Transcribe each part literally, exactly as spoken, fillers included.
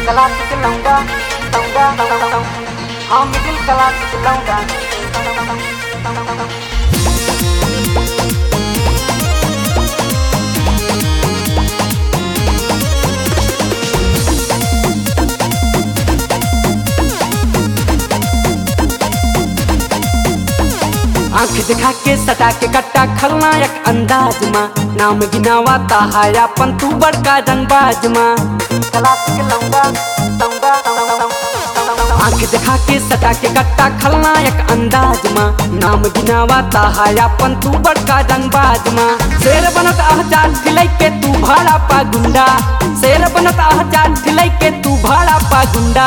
Class के लौंडा लौंडा लौंडा हाँ मिडिल क्लास के लौंडा। आँख दिखा के सटा के कट्टा खलनायक अंदाज माँ नाम गिनावाता है अपन तू बड़का रंगबाज माँ। आँख दिखा के सटा के कट्टा खलनायक अंदाज माँ नाम गिनावाता है अपन तू बड़का रंगबाज माँ। शेर बनत आचार खिलाई के तू भाड़ा पा गुंडा, शेर बनत आचार खिलाई के तू भाड़ा पा गुंडा।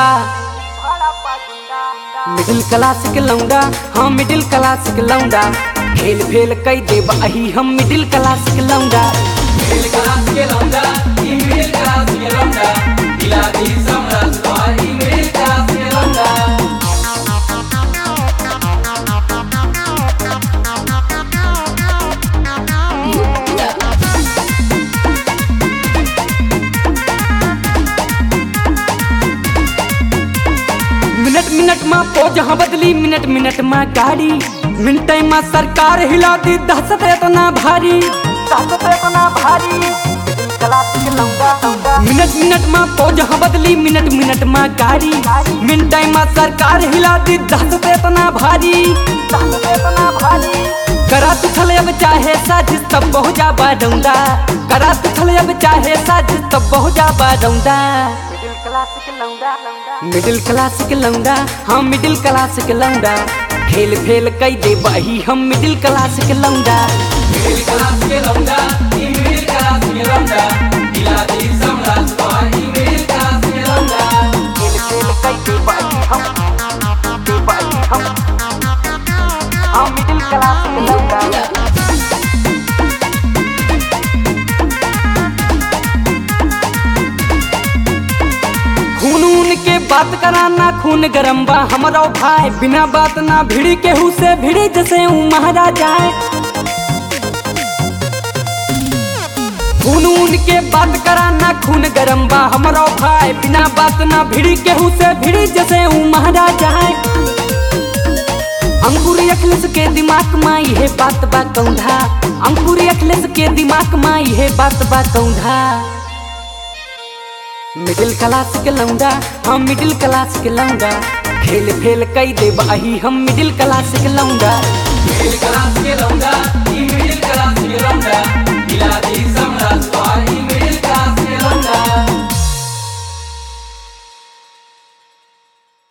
मिडिल क्लास के लौंडा हाँ मिडिल क्लास के लौंडा, खेल फेल कई देब अही हम मिडिल क्लास के लौंडा। मिडिल क्लास के लौंडा ई मिडिल क्लास के लौंडा, दिला दी समरस भाई मिडिल क्लास के लौंडा। मिनट मिनट में पोज हाँ बदली मिनट मिनट में गाड़ी, मिनट में सरकार हिला दी दहशत इतना भारी दहशत इतना भारी। मिनट मिनट में पोज हाँ बदली मिनट मिनट में गाड़ी, मिनट में सरकार हिला दी दहशत इतना भारी दहशत इतना भारी। करा तू छले अब चाहे साजिश तब बहु जा बाडौंदा, करा तू छले अब चाहे साजिश तब बहु जा बाडौंदा। मिडिल क्लास के लौंडा हाँ मिडिल क्लास के लौंडा, खेल फेल कई दे बही हम मिडिल क्लास के लौंडा। मिडिल क्लास के लौंडा ई मिडिल क्लास के लौंडा, दिला दी समरस भाई मिडिल क्लास के लौंडा। खेल फेल कई दे बही हम दे बही हम हाँ मिडिल क्लास के लौंडा। खून के बात कराना खून गरम बा हमारा भाई, बिना बात ना भिड़ी केहू से भिड़ी जैसे ऊ महाराजा है। खून के बात कराना खून गरम बा हमारा भाई, बिना बात ना भिड़ी केहू से भिड़ी जैसे ऊ महाराजा है। अंकुरी अखिलेश के दिमाग में यह बात बा कौंधा, अंकुरी अखिलेश के दिमाग में यह बात बा कौंधा। मिडिल क्लास के लौंडा हम मिडिल क्लास के लौंडा, खेल फेल कई दे बही हम मिडिल क्लास के लौंडा। मिडिल क्लास के लौंडा ई मिडिल क्लास के लौंडा, दिला दी समरस भाई